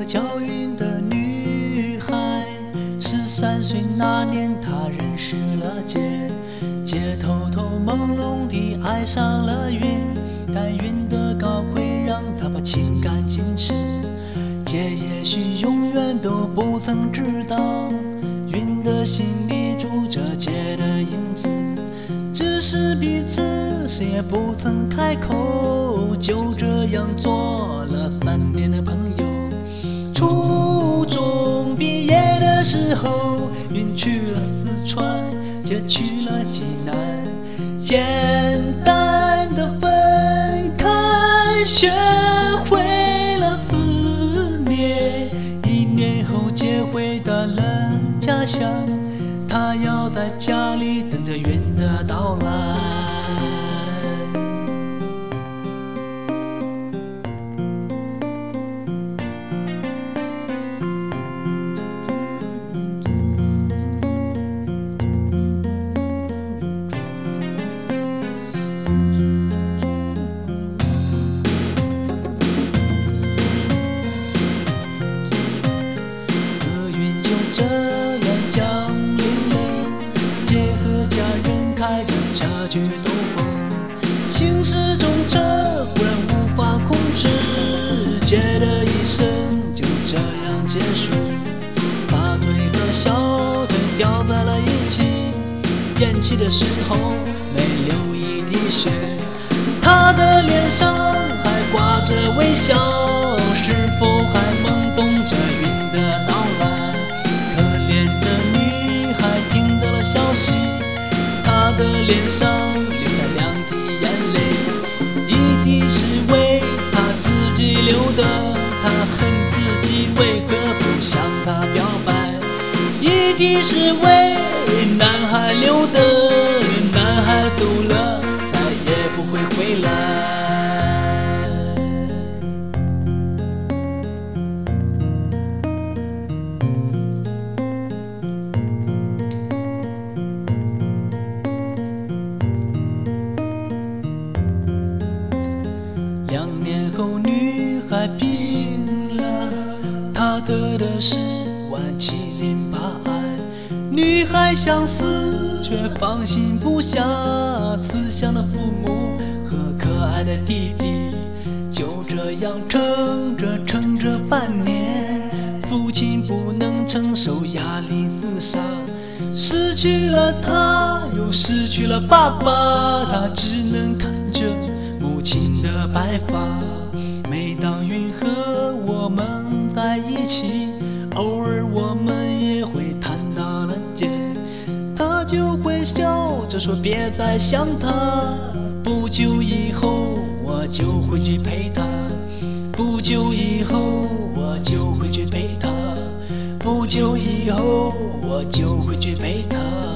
个叫云的女孩，13岁那年她认识了姐，姐偷偷朦胧地爱上了云，但云的高贵让她把情感矜持，姐也许永远都不曾知道，云的心里住着姐的影子，只是彼此谁也不曾开口，就这样做了3年的朋友。初中毕业的时候，云去了四川，姐去了济南，简单的分开，学会了思念。1年后，姐回到了家乡，她要在家里等着云的到来。这样降临了，姐和家人开着车去兜风，行驶中车忽然无法控制，姐的一生就这样结束。大腿和小腿掉在了一起，咽气的时候没流一滴血，她的脸上还挂着微笑，是否还懵懂着云的到来？消息，她的脸上流下2滴眼泪，一滴是为她自己流的，她恨自己为何不向她表白；一滴是为男孩流的，男孩走了，再也不会回来。2年后，女孩病了，她得的是晚期淋巴癌。女孩想死，却放心不下，慈祥的父母和可爱的弟弟，就这样撑着半年，父亲不能承受压力自杀，失去了他，又失去了爸爸，他只能看着母亲的白发。每当云和我们在一起，偶尔我们也会谈到了姐，他就会笑着说别再想他，不久以后我就会去陪他，不久以后我就会去陪他，不久以后我就会去陪他。